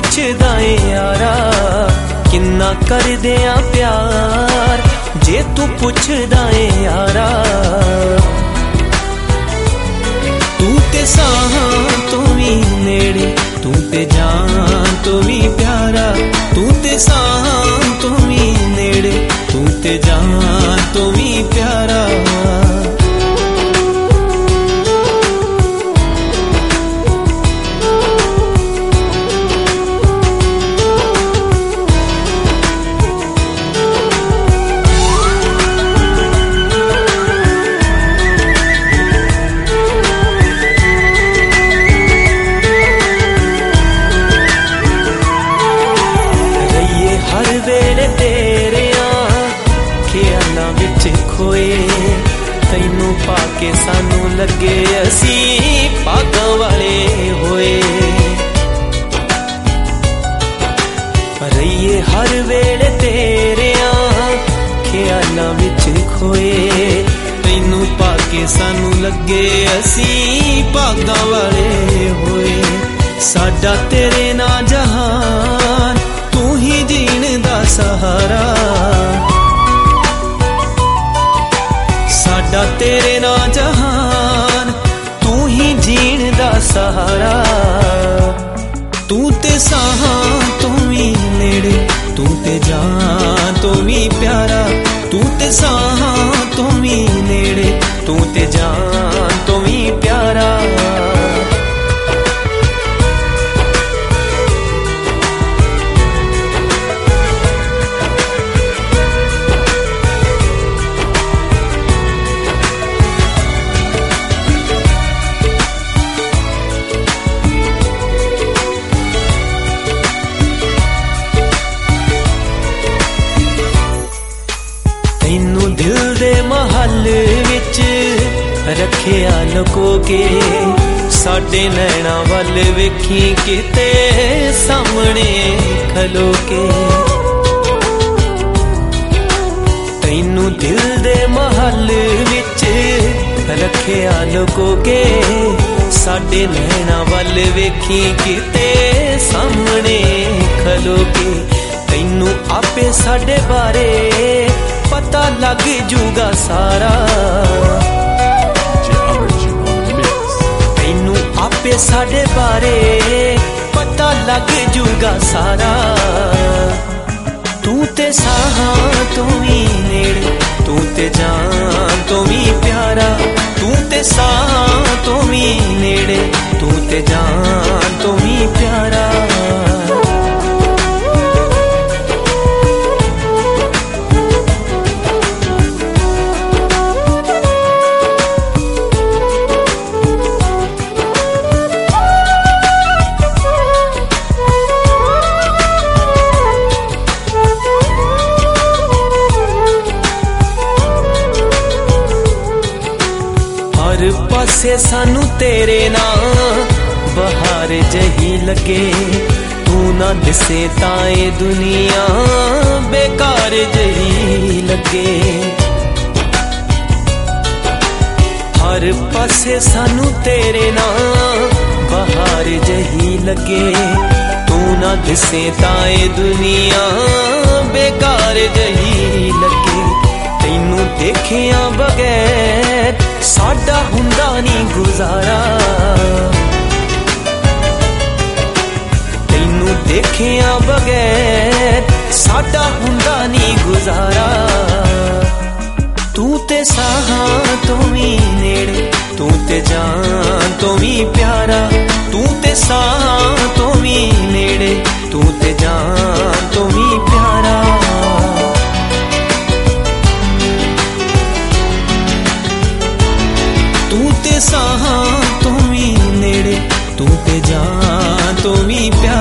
पुछदा ए यारा किन्ना करदे आ प्यार, जे तू पुछदा ए यारा। तू ते साहां तो भी नेड़े, तू ते जान तो भी प्यारा। तू ते साहां तो भी नेड़े, तू ते जान तो भी प्यारा। तैनू पाके सानू लगे असी भागां वाले होए। रहिए हर वेले तेरिया ख्यालां विच खोए, तैनू पाके सानू लगे असी भागां वाले होए। साडा तेरे ना जहान, तू ही जीण दा सहारा। साडा तेरे ना जहान, तू ही जीण दा सहारा। तू ते साहां तो भी नेड़े, तू ते जान तो भी प्यारा। तू ते साहां तो भी नेड़े, तू ते जान तो भी प्यारा। तैनू दिल दे महल विच रखिया लुको के, साडे नैना वल वेखी किते सामने खलो के। तैनू दिल दे महल विच रखिया लुको के, साडे नैना वल वेखी किते सामने खलो के। तैनू आपे साडे बारे पता लग जूगा सारा। तैनू आपे साडे बारे पता लग जूगा सारा। तू ते साहां तो भी नेड़े, तू ते जान तो भी प्यारा। तू ते साहां तो भी नेड़े, तू ते जान तो भी प्यारा। हर पासे सानू तेरे ना बहार जही लगे, तू ना दिसे ताए दुनिया बेकार जही लगे। हर पासे सानू तेरे ना बहार जही लगे, तू ना दिसे ताए दुनिया बेकार जही लगे। तैनू देखिया बगैर साडा हुंदा नी गुजारा। तैनू देखिया बगैर साडा हुंदा नी गुजारा। तू ते साहां तो भी नेड़े, तू ते जान तो भी प्यारा। तू ते साहां तो भी नेड़े, तू ते जान तो भी प्यारा। तू ते साहां तो भी नेड़े, तू ते जान तो भी प्यारा।